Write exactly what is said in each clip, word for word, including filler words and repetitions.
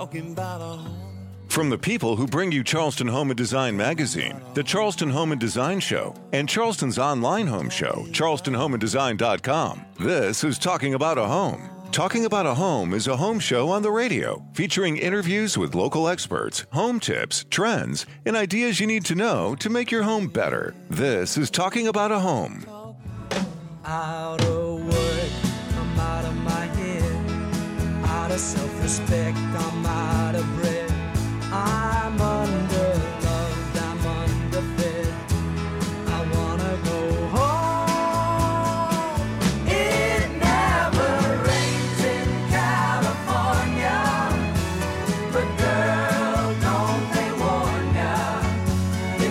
talking about a home. From the people who bring you Charleston Home and Design Magazine, the Charleston Home and Design Show, and Charleston's online home show, charleston home and design dot com, this is Talking About a Home. Talking About a Home is a home show on the radio featuring interviews with local experts, home tips, trends, and ideas you need to know to make your home better. This is Talking About a Home. Out of work, I'm out of my head. Out of self-respect, I'm out of breath. I'm under-loved, I'm underfed. I wanna go home. It never rains in California, but girl, don't they warn ya? It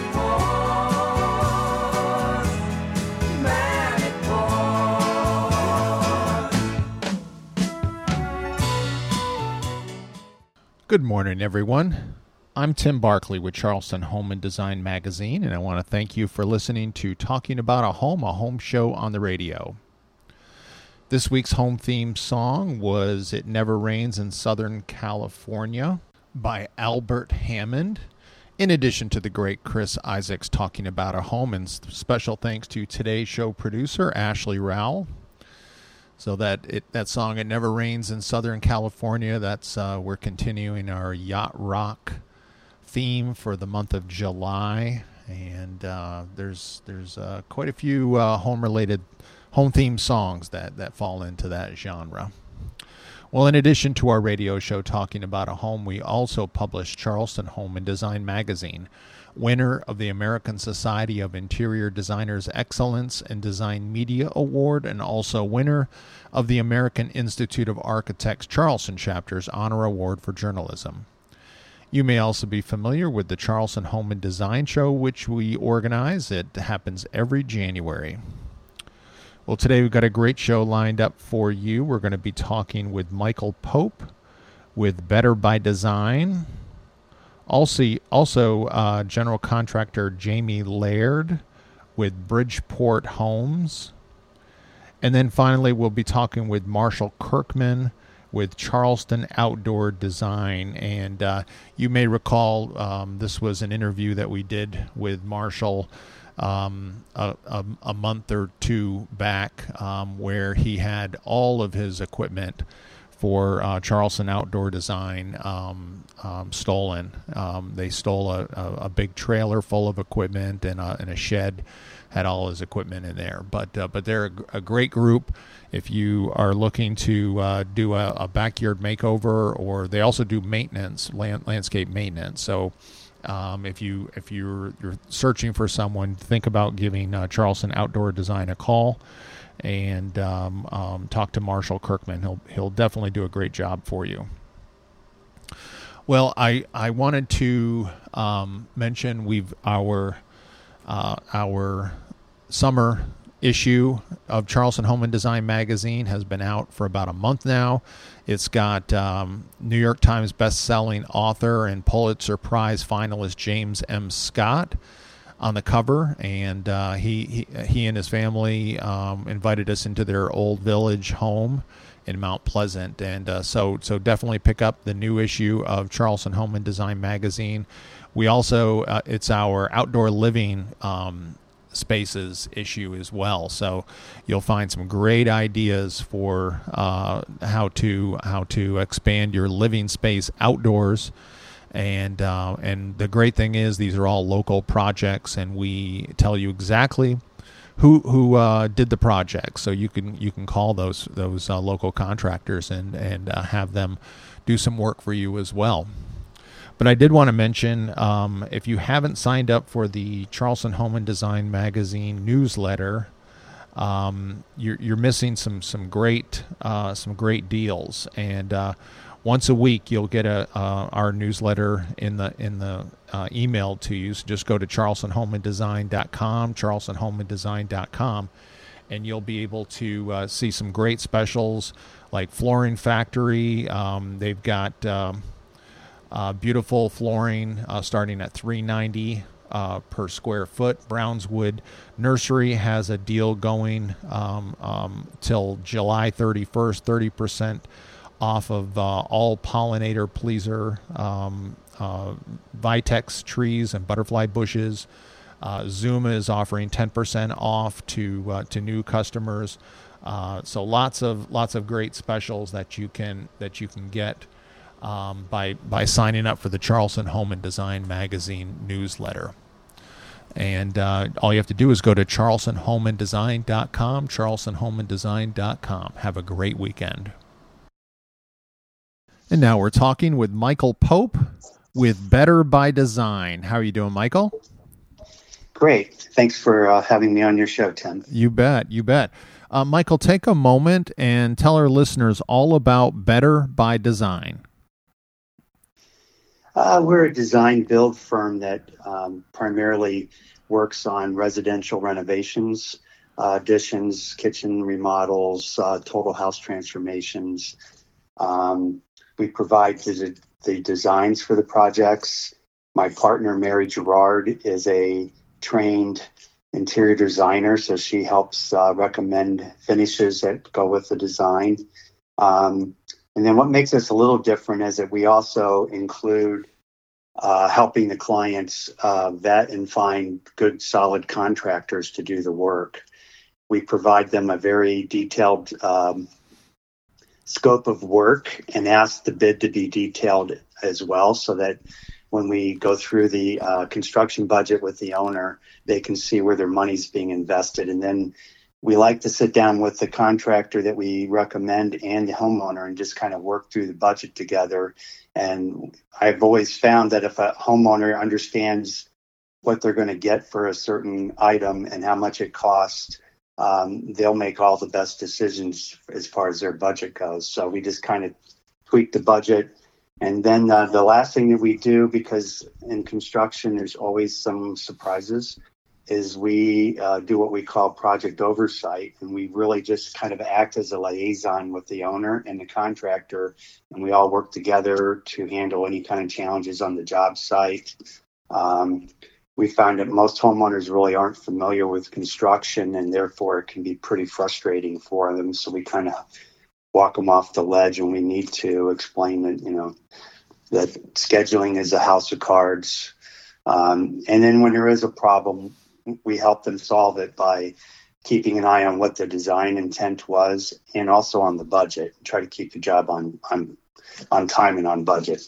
pours, man, it pours. Good morning, everyone. I'm Tim Barkley with Charleston Home and Design Magazine, and I want to thank you for listening to Talking About a Home, a home show on the radio. This week's home theme song was It Never Rains in Southern California by Albert Hammond, in addition to the great Chris Isaacs talking about a home, and special thanks to today's show producer, Ashley Rowell. So that it that song, It Never Rains in Southern California, that's uh, we're continuing our yacht rock theme for the month of July, and uh, there's there's uh, quite a few uh, home related home theme songs that that fall into that genre. Well, in addition to our radio show Talking About a Home, we also publish Charleston Home and Design Magazine, winner of the American Society of Interior Designers Excellence in Design Media Award, and also winner of the American Institute of Architects Charleston Chapter's Honor Award for Journalism. You may also be familiar with the Charleston Home and Design Show, which we organize. It happens every January. Well, today we've got a great show lined up for you. We're going to be talking with Michael Pope with Better by Design. Also, also uh, general contractor Jamie Laird with Bridgeport Homes. And then finally, we'll be talking with Marshall Kirkman with Charleston Outdoor Design. And uh, you may recall um, this was an interview that we did with Marshall um, a, a, a month or two back, um, where he had all of his equipment for uh, Charleston Outdoor Design um, um, stolen. Um, they stole a, a, a big trailer full of equipment, and a, and a shed had all his equipment in there. But uh, but they're a, a great group. If you are looking to uh, do a, a backyard makeover, or they also do maintenance, land, landscape maintenance. So um, if you if you're you're searching for someone, think about giving uh, Charleston Outdoor Design a call, and um, um, talk to Marshall Kirkman. He'll he'll definitely do a great job for you. Well, I I wanted to um, mention we've our uh, our summer issue of Charleston Home and Design Magazine has been out for about a month now. It's got um, New York Times best-selling author and Pulitzer Prize finalist James M. Scott on the cover, and uh, he, he he and his family um, invited us into their old village home in Mount Pleasant, and uh, so so definitely pick up the new issue of Charleston Home and Design Magazine. We also uh, it's our outdoor living um, spaces issue as well, so you'll find some great ideas for uh, how to how to expand your living space outdoors. And uh, and the great thing is these are all local projects, and we tell you exactly who who uh, did the project, so you can you can call those those uh, local contractors and and uh, have them do some work for you as well. But I did want to mention, um, if you haven't signed up for the Charleston Home and Design Magazine newsletter, um, you're you're missing some some great uh, some great deals. And uh, once a week, you'll get a uh, our newsletter in the in the uh, email to you. So just go to charleston home and design dot com, charleston home and design dot com, and you'll be able to uh, see some great specials like Flooring Factory. Um, they've got um, uh, beautiful flooring uh, starting at three ninety uh, per square foot. Brownswood Nursery has a deal going um, um, till July thirty-first, thirty percent off of uh, all pollinator pleaser um, uh, Vitex trees and butterfly bushes. Uh, Zuma is offering ten percent off to uh, to new customers. Uh, so lots of lots of great specials that you can that you can get um, by by signing up for the Charleston Home and Design Magazine newsletter. And uh, all you have to do is go to charleston home and design dot com, charleston home and design dot com. Have a great weekend. And now we're talking with Michael Pope with Better by Design. How are you doing, Michael? Great. Thanks for uh, having me on your show, Tim. You bet. You bet. Uh, Michael, take a moment and tell our listeners all about Better by Design. Uh, we're a design build firm that um, primarily works on residential renovations, uh, additions, kitchen remodels, uh, total house transformations. Um, we provide the, the designs for the projects. My partner, Mary Gerard, is a trained interior designer, so she helps uh, recommend finishes that go with the design. Um, and then what makes us a little different is that we also include uh, helping the clients uh, vet and find good, solid contractors to do the work. We provide them a very detailed um, scope of work and ask the bid to be detailed as well, so that when we go through the uh, construction budget with the owner, they can see where their money's being invested. And then we like to sit down with the contractor that we recommend and the homeowner and just kind of work through the budget together. And I've always found that if a homeowner understands what they're going to get for a certain item and how much it costs, um, they'll make all the best decisions as far as their budget goes. So we just kind of tweak the budget. And then uh, the last thing that we do, because in construction there's always some surprises, is we uh, do what we call project oversight. And we really just kind of act as a liaison with the owner and the contractor. And we all work together to handle any kind of challenges on the job site. Um, we found that most homeowners really aren't familiar with construction, and therefore it can be pretty frustrating for them. So we kind of walk them off the ledge, and we need to explain that, you know, that scheduling is a house of cards. Um, and then when there is a problem, we help them solve it by keeping an eye on what the design intent was and also on the budget. Try to keep the job on on, on time and on budget.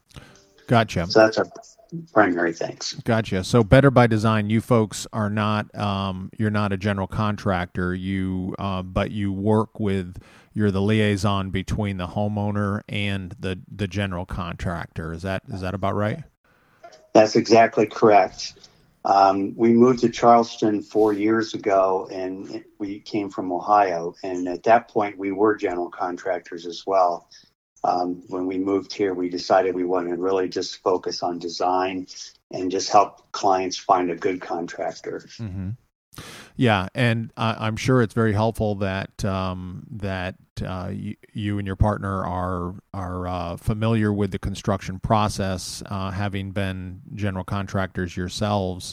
Gotcha. So that's our primary things. Gotcha. So Better by Design, you folks are not, um, you're not a general contractor, you, uh, but you work with, you're the liaison between the homeowner and the, the general contractor. Is that, is that about right? That's exactly correct. Um, we moved to Charleston four years ago, and we came from Ohio. And at that point, we were general contractors as well. Um, when we moved here, we decided we wanted to really just focus on design and just help clients find a good contractor. Mm-hmm. Yeah, and uh, I'm sure it's very helpful that um, that uh, you, you and your partner are are uh, familiar with the construction process, uh, having been general contractors yourselves.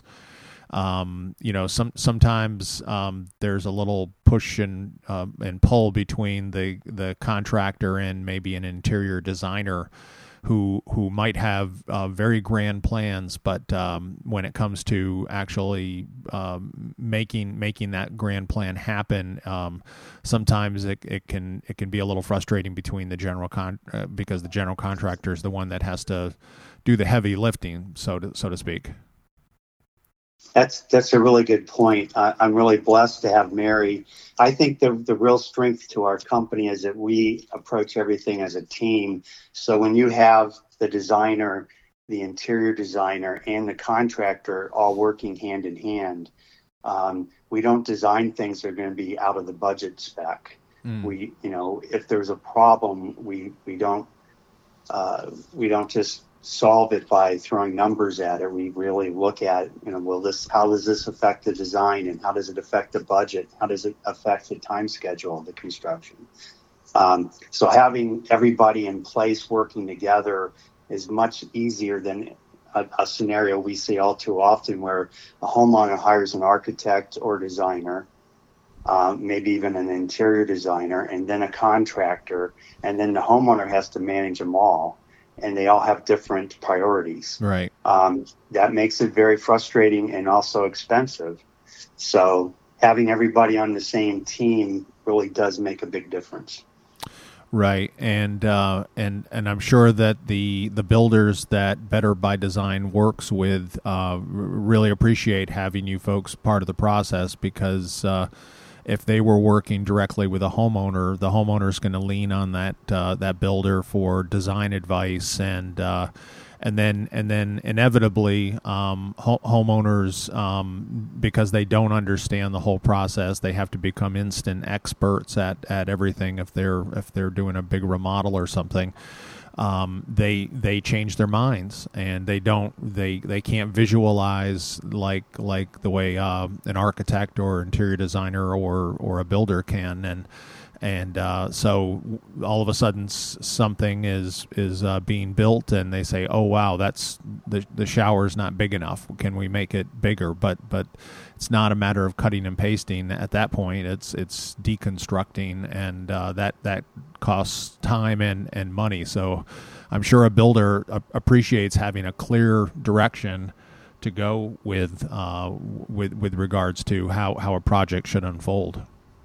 Um, you know, some sometimes um, there's a little push and uh, and pull between the the contractor and maybe an interior designer who who might have uh, very grand plans, but um, when it comes to actually um, making making that grand plan happen, um, sometimes it, it can it can be a little frustrating between the general con uh, because the general contractor is the one that has to do the heavy lifting, so to so to speak. That's that's a really good point. Uh, I'm really blessed to have Mary. I think the the real strength to our company is that we approach everything as a team. So when you have the designer, the interior designer, and the contractor all working hand in hand, um, we don't design things that are going to be out of the budget spec. Mm. We, you know, if there's a problem, we we don't uh, we don't just solve it by throwing numbers at it. We really look at, you know, well, this, how does this affect the design, and how does it affect the budget? How does it affect the time schedule of the construction? Um, so having everybody in place working together is much easier than a, a scenario we see all too often where a homeowner hires an architect or designer, um, maybe even an interior designer, and then a contractor, and then the homeowner has to manage them all, and they all have different priorities. Right. Um, that makes it very frustrating and also expensive. So having everybody on the same team really does make a big difference. Right, and uh, and and I'm sure that the the builders that Better by Design works with uh, really appreciate having you folks part of the process, because uh, if they were working directly with a homeowner, the homeowner is going to lean on that uh, that builder for design advice, and uh, and then and then inevitably um, ho- homeowners, um, because they don't understand the whole process, they have to become instant experts at, at everything. If they're if they're doing a big remodel or something, um, they they change their minds, and they don't they, they can't visualize like like the way uh, an architect or interior designer or or a builder can. And And uh, so all of a sudden something is is uh, being built, and they say, "Oh wow, that's the the shower's not big enough. Can we make it bigger?" But but it's not a matter of cutting and pasting at that point. It's it's deconstructing, and uh, that that costs time and, and money. So I'm sure a builder a- appreciates having a clear direction to go with uh, with with regards to how, how a project should unfold.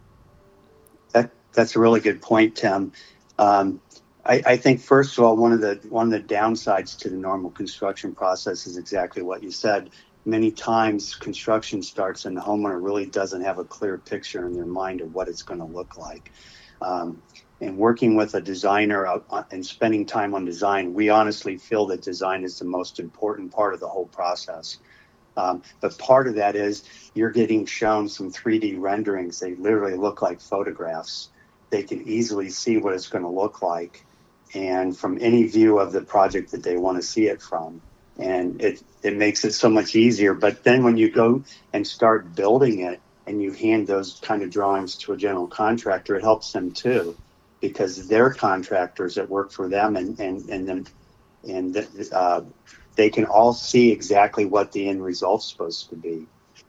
That that's a really good point, Tim. Um, I, I think first of all, one of the one of the downsides to the normal construction process is exactly what you said. Many times construction starts and the homeowner really doesn't have a clear picture in their mind of what it's going to look like. Um, and working with a designer uh, and spending time on design, we honestly feel that design is the most important part of the whole process. Um, but part of that is you're getting shown some three D renderings. They literally look like photographs. They can easily see what it's going to look like, and from any view of the project that they want to see it from. And it, it makes it so much easier. But then when you go and start building it and you hand those kind of drawings to a general contractor, it helps them too, because they're contractors that work for them, and, and, and then, and, uh, they can all see exactly what the end result's supposed to be.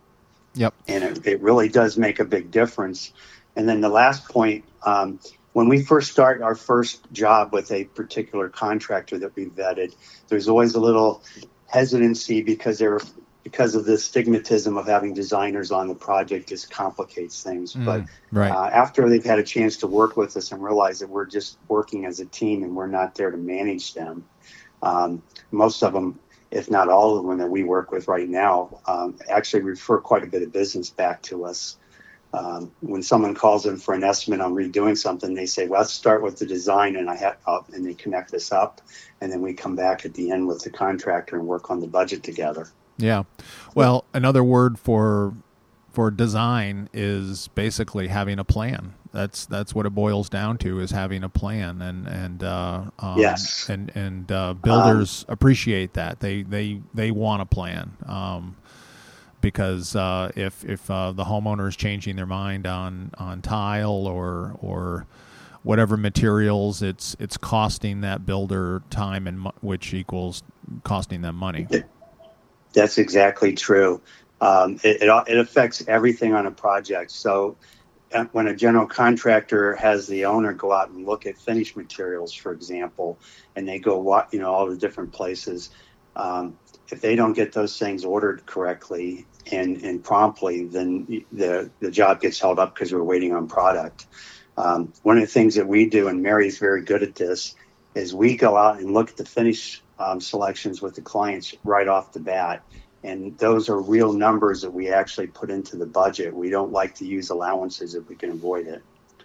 Yep. And it, it really does make a big difference. And then the last point, um, when we first start our first job with a particular contractor that we vetted, there's always a little hesitancy because they're because of the stigmatism of having designers on the project just complicates things. Mm, but right. uh, after they've had a chance to work with us and realize that we're just working as a team and we're not there to manage them, um, most of them, if not all of them that we work with right now, um, actually refer quite a bit of business back to us. Um, when someone calls in for an estimate on redoing something, they say, well, let's start with the design, and I have, uh, and they connect this up, and then we come back at the end with the contractor and work on the budget together. Yeah. Well, another word for for design is basically having a plan. That's that's what it boils down to, is having a plan, and and uh, um, yes, and and uh, builders um, appreciate that. They they they want a plan. Um, Because uh, if if uh, the homeowner is changing their mind on, on tile or or whatever materials, it's it's costing that builder time, and mo- which equals costing them money. That's exactly true. Um, it, it it affects everything on a project. So uh, when a general contractor has the owner go out and look at finished materials, for example, and they go what you know all the different places. Um, if they don't get those things ordered correctly and, and promptly, then the the job gets held up because we're waiting on product. Um, one of the things that we do, and Mary's very good at this, is we go out and look at the finish um, selections with the clients right off the bat. And those are real numbers that we actually put into the budget. We don't like to use allowances if we can avoid it.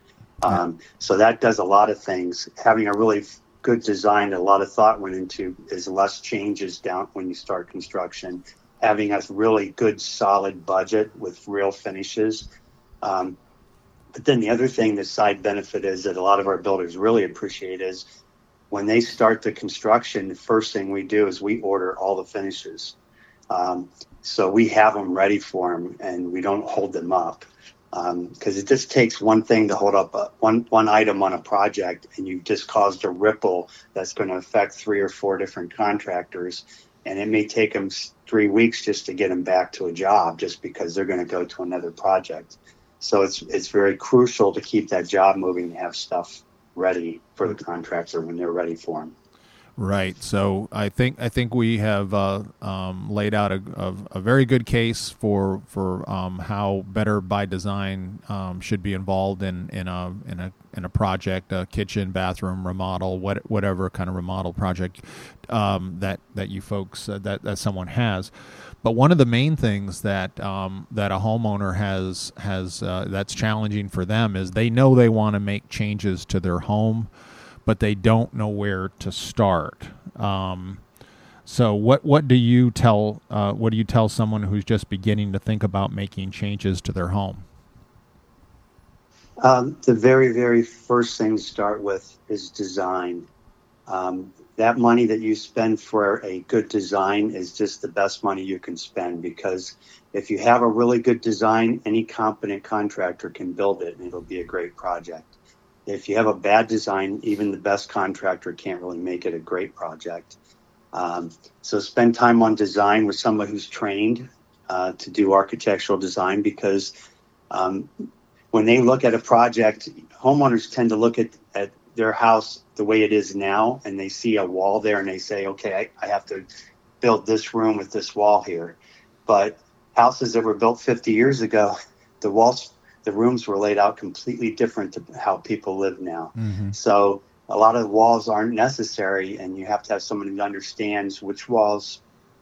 Um, so that does a lot of things. Having a really good design that a lot of thought went into is less changes down when you start construction. Having a really good solid budget with real finishes. Um, but then the other thing, the side benefit is that a lot of our builders really appreciate is when they start the construction, the first thing we do is we order all the finishes. Um, so we have them ready for them and we don't hold them up. Because um, it just takes one thing to hold up a, one one item on a project, and you've just caused a ripple that's going to affect three or four different contractors, and it may take them three weeks just to get them back to a job, just because they're going to go to another project. So it's it's very crucial to keep that job moving, to have stuff ready for the contractor when they're ready for them. Right. So I think I think we have uh, um, laid out a, a, a very good case for for um, how Better by Design um, should be involved in, in a in a in a project, a kitchen, bathroom remodel, what, whatever kind of remodel project um, that that you folks uh, that that someone has. But one of the main things that um, that a homeowner has has uh, that's challenging for them is they know they want to make changes to their home, but they don't know where to start. Um, so, what what do you tell uh, what do you tell someone who's just beginning to think about making changes to their home? Um, the very very first thing to start with is design. Um, that money that you spend for a good design is just the best money you can spend, because if you have a really good design, any competent contractor can build it and it'll be a great project. If you have a bad design, even the best contractor can't really make it a great project. Um, so spend time on design with somebody who's trained uh, to do architectural design, because um, when they look at a project, homeowners tend to look at, at their house the way it is now, and they see a wall there and they say, okay, I, I have to build this room with this wall here. But houses that were built fifty years ago, the walls, the rooms were laid out completely different to how people live now. Mm-hmm. So a lot of walls aren't necessary, and you have to have someone who understands which walls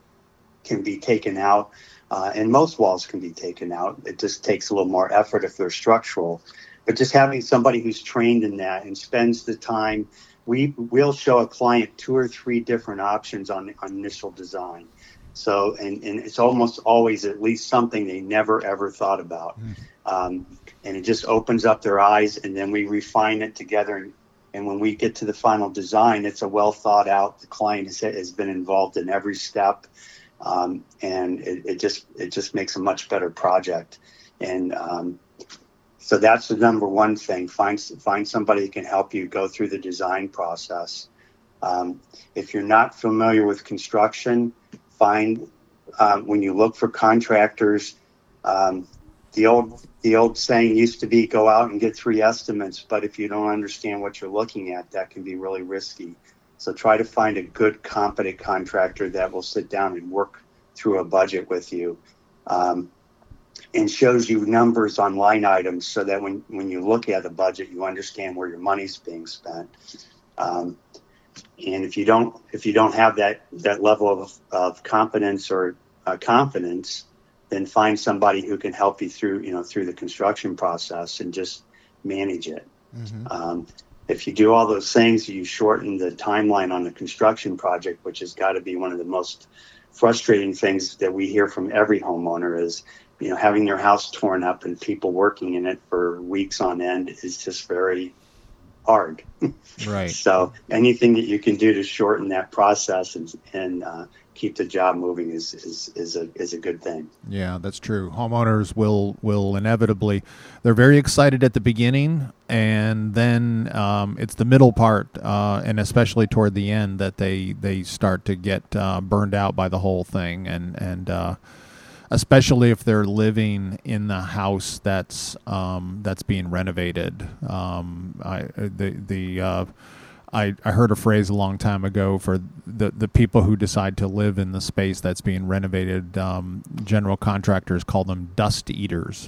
can be taken out. Uh, and most walls can be taken out. It just takes a little more effort if they're structural. But just having somebody who's trained in that and spends the time, we will show a client two or three different options on, on initial design. So, and, and it's almost always at least something they never, ever thought about. Mm. Um, and it just opens up their eyes, and then we refine it together. And, and when we get to the final design, it's a well thought out. The client has, has been involved in every step. Um, and it, it just, it just makes a much better project. And, um, so that's the number one thing. Find, find somebody who can help you go through the design process. Um, if you're not familiar with construction, find um, when you look for contractors, um, the old the old saying used to be go out and get three estimates, but if you don't understand what you're looking at, that can be really risky. So try to find a good, competent contractor that will sit down and work through a budget with you, um, and shows you numbers on line items, so that when, when you look at a budget, you understand where your money's being spent. Um, And if you don't, if you don't have that, that level of, of competence or uh, confidence, then find somebody who can help you through, you know, through the construction process and just manage it. Mm-hmm. Um, if you do all those things, you shorten the timeline on the construction project, which has got to be one of the most frustrating things that we hear from every homeowner is, you know, having their house torn up and people working in it for weeks on end is just very hard. Right. So anything that you can do to shorten that process and, and uh, keep the job moving is, is, is a, is a good thing. Yeah, that's true. Homeowners will, will inevitably, they're very excited at the beginning, and then um, it's the middle part, uh, and especially toward the end, that they, they start to get uh, burned out by the whole thing. And, and, uh, especially if they're living in the house that's um, that's being renovated. Um, I the the uh, I I heard a phrase a long time ago for the the people who decide to live in the space that's being renovated. Um, general contractors call them dust eaters.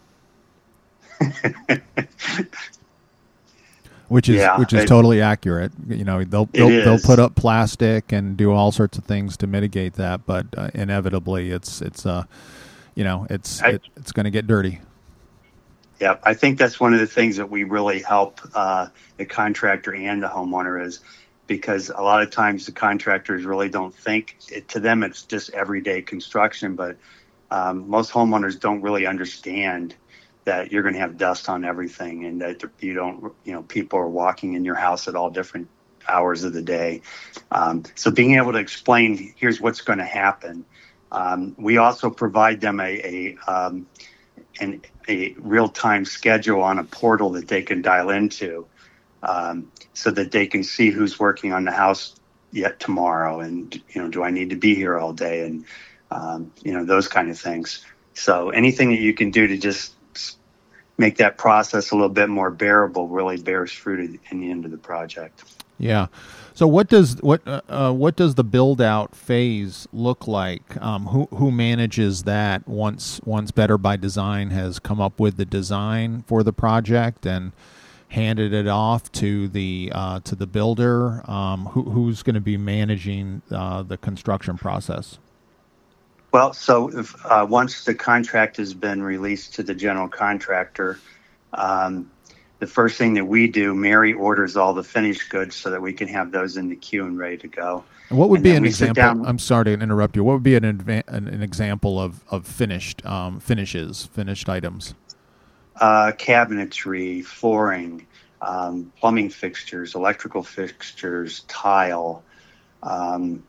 Which is yeah, which is it, totally accurate. You know, they'll they'll, they'll put up plastic and do all sorts of things to mitigate that, but uh, inevitably, it's it's uh, you know, it's I, it, it's going to get dirty. Yeah, I think that's one of the things that we really help uh, the contractor and the homeowner is, because a lot of times the contractors really don't think it, to them it's just everyday construction, but um, most homeowners don't really understand that you're going to have dust on everything, and that you don't, you know, people are walking in your house at all different hours of the day. Um, so being able to explain, here's what's going to happen. Um, we also provide them a, a, um, an, a real-time schedule on a portal that they can dial into, um, so that they can see who's working on the house yet tomorrow. And, you know, do I need to be here all day? And, um, you know, those kind of things. So anything that you can do to just make that process a little bit more bearable really bears fruit in the end of the project. Yeah. So what does what uh, uh, what does the build out phase look like? Um, who who manages that once once Better by Design has come up with the design for the project and handed it off to the uh, to the builder? Um, who who's going to be managing uh, the construction process? Well, so if, uh, once the contract has been released to the general contractor, um, the first thing that we do, Mary orders all the finished goods so that we can have those in the queue and ready to go. And what would and be an we sit example? down- I'm sorry to interrupt you. What would be an adva- an, an example of of finished um, finishes, finished items? Uh, cabinetry, flooring, um, plumbing fixtures, electrical fixtures, tile, um,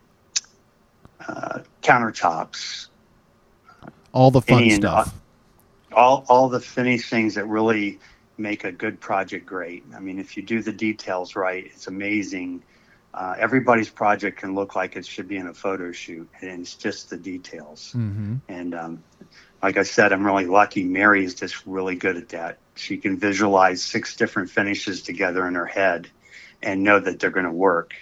uh, countertops, All the fun Any- stuff. all all the finished things that really make a good project great. I mean, if you do the details right, it's amazing. Uh, everybody's project can look like it should be in a photo shoot, and it's just the details. Mm-hmm. And um, like I said, I'm really lucky. Mary is just really good at that. She can visualize six different finishes together in her head and know that they're going to work.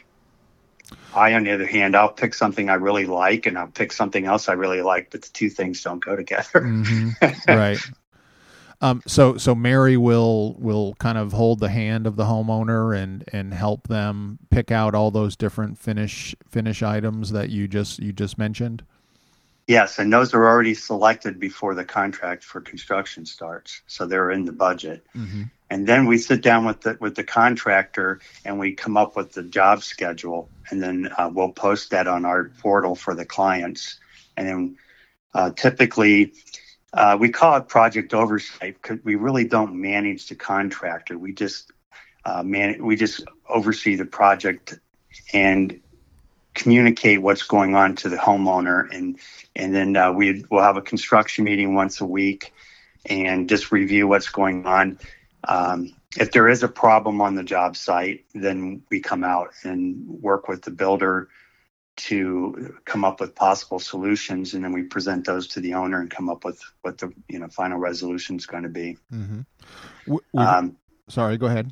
I, on the other hand, I'll pick something I really like and I'll pick something else I really like, but the two things don't go together. Mm-hmm. Right. Um, so so Mary will will kind of hold the hand of the homeowner and, and help them pick out all those different finish finish items that you just you just mentioned. Yes, and those are already selected before the contract for construction starts, so they're in the budget. Mm-hmm. And then we sit down with the with the contractor and we come up with the job schedule, and then uh, we'll post that on our portal for the clients. And then uh, typically uh, we call it project oversight because we really don't manage the contractor. We just uh, man we just oversee the project and communicate what's going on to the homeowner, and and then uh, we will have a construction meeting once a week and just review what's going on. Um, if there is a problem on the job site, then we come out and work with the builder to come up with possible solutions, and then we present those to the owner and come up with what the you know final resolution is going to be. Mm-hmm. W- we- Um, sorry, go ahead.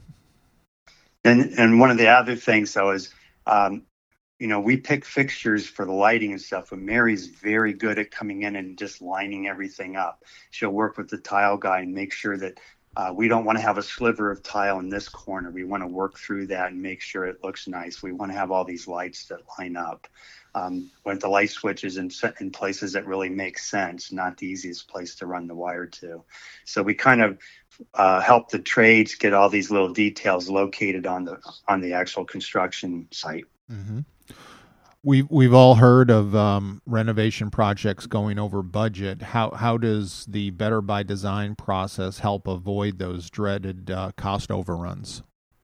and and one of the other things though is, um, you know, we pick fixtures for the lighting and stuff, but Mary's very good at coming in and just lining everything up. She'll work with the tile guy and make sure that Uh, we don't want to have a sliver of tile in this corner. We want to work through that and make sure it looks nice. We want to have all these lights that line up. Um, want the light switches in, in places that really make sense, not the easiest place to run the wire to. So we kind of uh, help the trades get all these little details located on the on the actual construction site. Mm-hmm. We've we've all heard of um, renovation projects going over budget. How how does the Better by Design process help avoid those dreaded uh, cost overruns?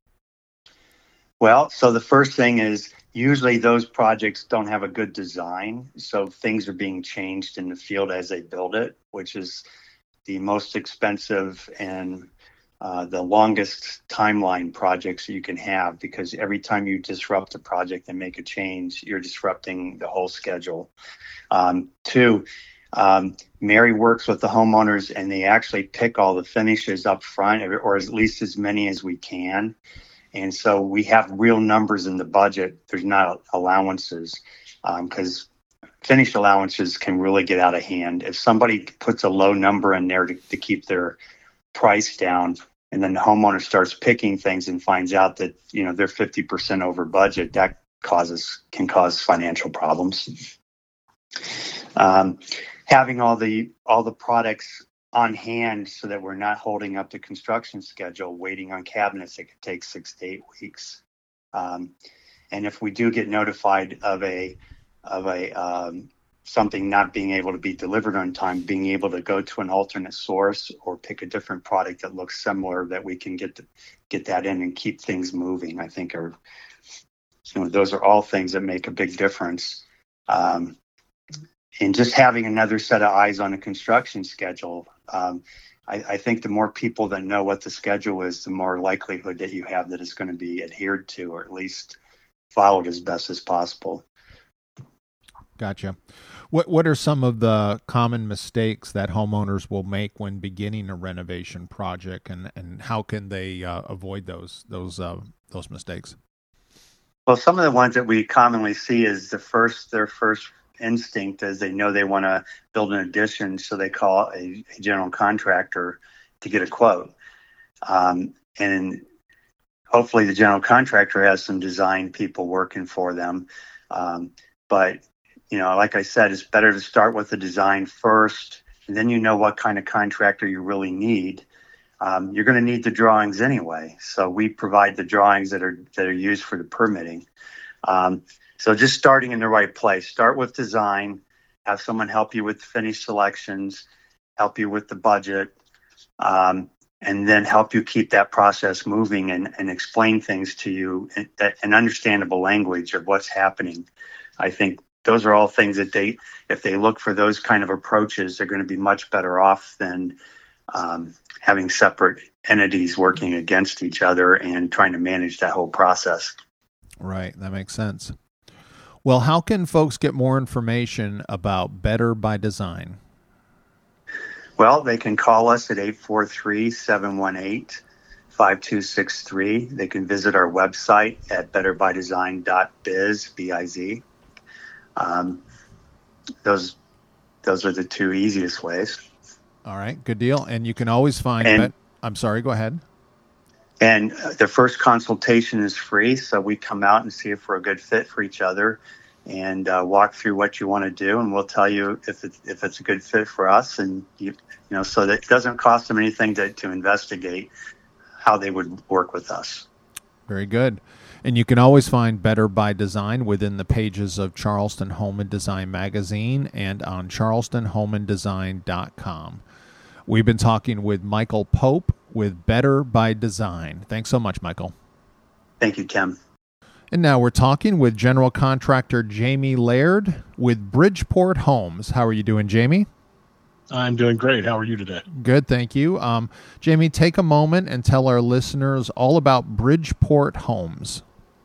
Well, so the first thing is usually those projects don't have a good design, so things are being changed in the field as they build it, which is the most expensive and Uh, the longest timeline projects you can have, because every time you disrupt a project and make a change, you're disrupting the whole schedule. Um, two, um, Mary works with the homeowners and they actually pick all the finishes up front, or at least as many as we can. And so we have real numbers in the budget. There's not allowances, because um, finish allowances can really get out of hand. If somebody puts a low number in there to, to keep their price down, and then the homeowner starts picking things and finds out that, you know, they're fifty percent over budget, that causes can cause financial problems. Um, having all the all the products on hand so that we're not holding up the construction schedule, waiting on cabinets that could take six to eight weeks. Um, and if we do get notified of a of a um, something not being able to be delivered on time, being able to go to an alternate source or pick a different product that looks similar that we can get to, get that in and keep things moving, I think are, you know, those are all things that make a big difference. Um, and just having another set of eyes on a construction schedule. Um, I, I think the more people that know what the schedule is, the more likelihood that you have that it's going to be adhered to, or at least followed as best as possible. Gotcha. What What are some of the common mistakes that homeowners will make when beginning a renovation project, and, and how can they uh, avoid those those uh, those mistakes? Well, some of the ones that we commonly see is the first their first instinct is they know they want to build an addition, so they call a, a general contractor to get a quote, um, and hopefully the general contractor has some design people working for them, um, but you know, like I said, it's better to start with the design first, and then you know what kind of contractor you really need. Um, you're going to need the drawings anyway, so we provide the drawings that are that are used for the permitting. Um, so just starting in the right place. Start with design. Have someone help you with finish selections, help you with the budget, um, and then help you keep that process moving and, and explain things to you in, in understandable language of what's happening. I think those are all things that they, if they look for those kind of approaches, they're going to be much better off than um, having separate entities working against each other and trying to manage that whole process. Right. That makes sense. Well, how can folks get more information about Better by Design? Well, they can call us at eight four three, seven one eight, five two six three. They can visit our website at better by design dot biz, B I Z. Um, those those are the two easiest ways. All right, good deal. And you can always find... And, Bet- I'm sorry, go ahead. And the first consultation is free, so we come out and see if we're a good fit for each other and uh, walk through what you want to do, and we'll tell you if it's, if it's a good fit for us. And, you, you know, so that it doesn't cost them anything to, to investigate how they would work with us. Very good. And you can always find Better by Design within the pages of Charleston Home and Design magazine and on charleston home and design dot com. We've been talking with Michael Pope with Better by Design. Thanks so much, Michael. Thank you, Tim. And now we're talking with general contractor Jamie Laird with Bridgeport Homes. How are you doing, Jamie? I'm doing great. How are you today? Good, thank you. Um, Jamie, take a moment and tell our listeners all about Bridgeport Homes.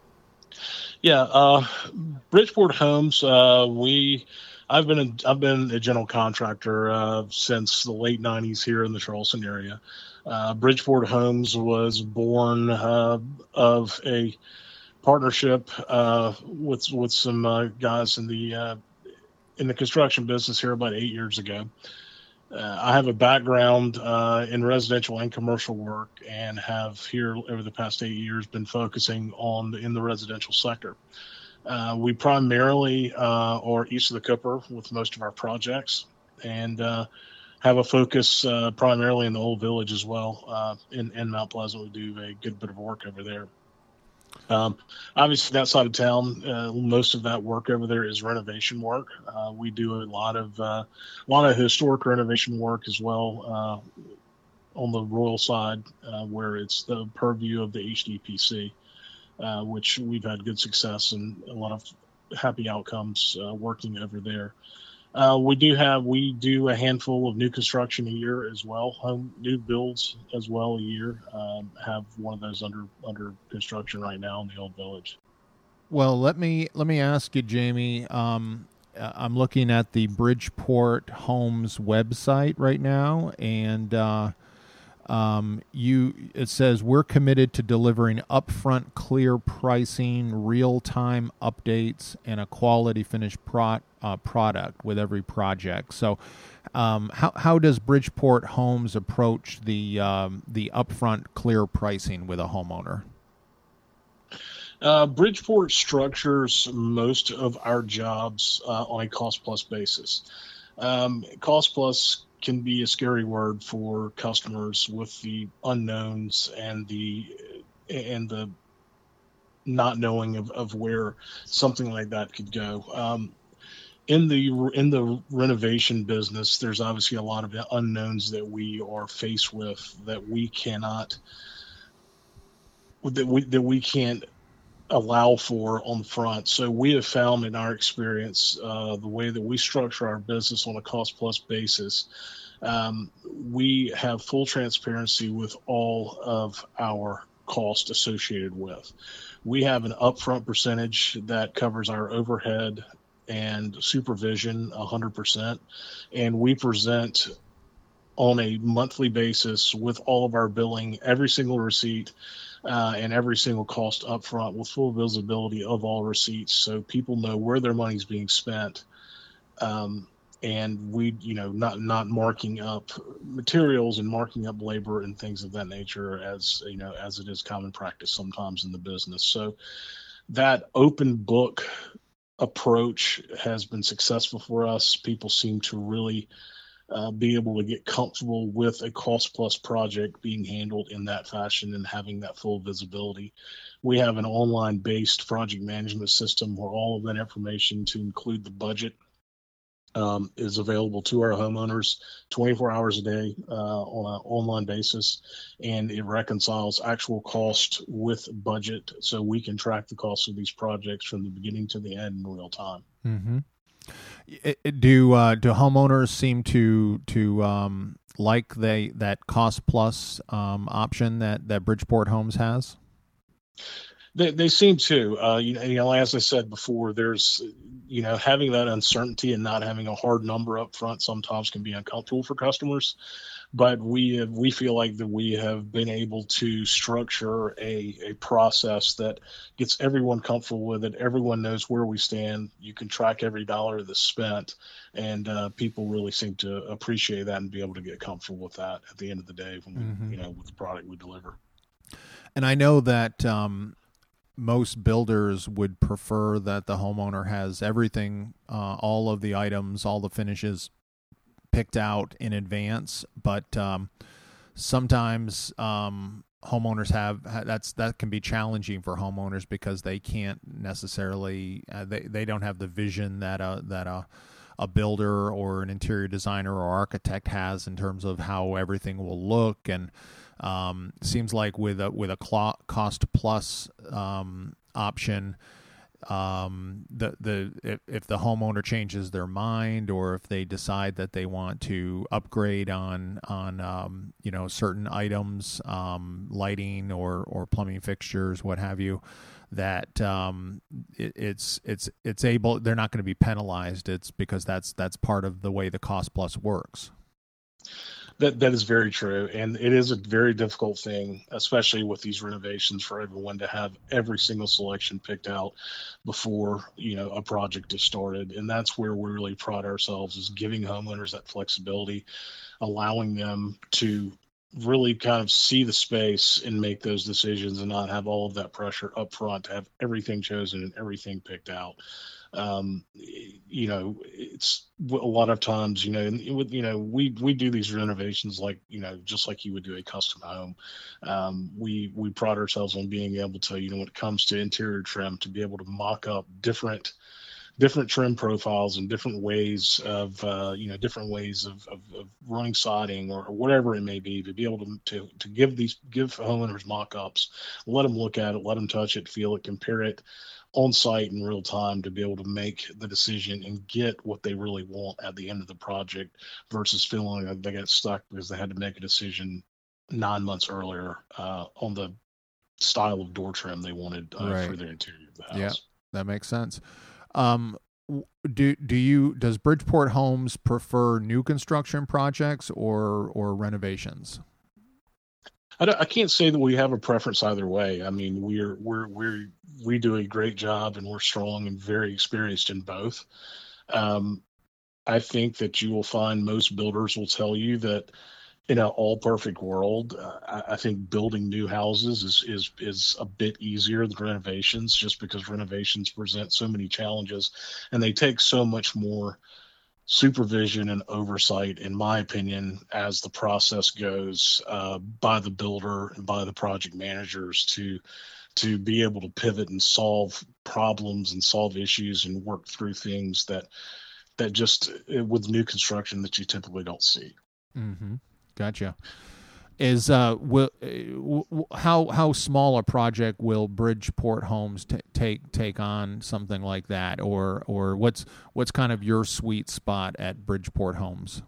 Yeah, uh, Bridgeport Homes. Uh, we, I've been a, I've been a general contractor uh, since the late nineties here in the Charleston area. Uh, Bridgeport Homes was born uh, of a partnership uh, with with some uh, guys in the uh, in the construction business here about eight years ago. Uh, I have a background uh, in residential and commercial work, and have here over the past eight years been focusing on the, in the residential sector. Uh, we primarily uh, are east of the Cooper with most of our projects, and uh, have a focus uh, primarily in the Old Village as well. Uh, in, in Mount Pleasant, we do a good bit of work over there. Um, obviously, that side of town, uh, most of that work over there is renovation work. Uh, we do a lot of uh, a lot of historic renovation work as well uh, on the Royal side, uh, where it's the purview of the H D P C, uh, which we've had good success and a lot of happy outcomes uh, working over there. Uh, we do have we do a handful of new construction a year as well, home new builds as well a year. Um, have one of those under under construction right now in the Old Village. Well, let me let me ask you, Jamie. Um, I'm looking at the Bridgeport Homes website right now, and uh, um, you it says we're committed to delivering upfront, clear pricing, real-time updates, and a quality finished pro- uh, product with every project. So, um, how how does Bridgeport Homes approach the um, the upfront, clear pricing with a homeowner? Uh, Bridgeport structures most of our jobs uh, on a cost-plus basis. Um, cost-plus can be a scary word for customers with the unknowns and the and the not knowing of, of where something like that could go. Um, in the in the renovation business, there's obviously a lot of unknowns that we are faced with that we cannot that we that we can't allow for on the front. So we have found in our experience, uh, the way that we structure our business on a cost plus basis, um, we have full transparency with all of our cost associated with. We have an upfront percentage that covers our overhead and supervision one hundred percent. And we present on a monthly basis with all of our billing, every single receipt, uh, and every single cost up front with full visibility of all receipts, so people know where their money's being spent. Um, and we, you know, not, not marking up materials and marking up labor and things of that nature, as, you know, as it is common practice sometimes in the business. So that open book approach has been successful for us. People seem to really uh, be able to get comfortable with a cost plus project being handled in that fashion and having that full visibility. We have an online based project management system where all of that information, to include the budget, um, is available to our homeowners twenty-four hours a day uh, on an online basis, and it reconciles actual cost with budget, so we can track the cost of these projects from the beginning to the end in real time. Mm-hmm. Do uh, do homeowners seem to to um, like they that cost plus um, option that, that Bridgeport Homes has? They, they seem to. Uh, you know, you know, as I said before, there's, you know, having that uncertainty and not having a hard number up front sometimes can be uncomfortable for customers. But we have, we feel like that we have been able to structure a, a process that gets everyone comfortable with it. Everyone knows where we stand. You can track every dollar that's spent, and uh, people really seem to appreciate that and be able to get comfortable with that at the end of the day when we, mm-hmm. you know, with the product we deliver. And I know that um, most builders would prefer that the homeowner has everything, uh, all of the items, all the finishes picked out in advance, but um, sometimes um, homeowners have that's that can be challenging for homeowners because they can't necessarily uh, they they don't have the vision that a that a a builder or an interior designer or architect has in terms of how everything will look. And um, seems like with a with a cl- cost plus um, option, um the the if, if the homeowner changes their mind, or if they decide that they want to upgrade on on um you know certain items, um lighting or or plumbing fixtures, what have you, that um it, it's it's it's able they're not going to be penalized. It's because that's that's part of the way the cost plus works. That that is very true, and it is a very difficult thing, especially with these renovations, for everyone to have every single selection picked out before, you know, a project is started. And that's where we really pride ourselves, is giving homeowners that flexibility, allowing them to really kind of see the space and make those decisions, and not have all of that pressure up front to have everything chosen and everything picked out. Um, you know, it's a lot of times, you know, with, you know, we, we do these renovations like, you know, just like you would do a custom home. Um, we, we pride ourselves on being able to, you know, when it comes to interior trim, to be able to mock up different, different trim profiles and different ways of, uh, you know, different ways of, of, of running siding or, or whatever it may be, to be able to, to, to give these, give homeowners mock-ups, let them look at it, let them touch it, feel it, compare it on site in real time, to be able to make the decision and get what they really want at the end of the project, versus feeling like they got stuck because they had to make a decision nine months earlier uh, on the style of door trim they wanted uh, right. for their interior of the house. Yeah, that makes sense. Um, do do you does Bridgeport Homes prefer new construction projects or or renovations? I, don't, I can't say that we have a preference either way. I mean, we're we're we're we do a great job, and we're strong and very experienced in both. Um, I think that you will find most builders will tell you that in an all perfect world, uh, I, I think building new houses is is is a bit easier than renovations, just because renovations present so many challenges, and they take so much more supervision and oversight, in my opinion, as the process goes, uh, by the builder and by the project managers, to to be able to pivot and solve problems and solve issues and work through things that that just with new construction that you typically don't see. Mm-hmm. Gotcha. Is uh will how how small a project will Bridgeport Homes t- take take on something like that, or or what's what's kind of your sweet spot at Bridgeport Homes?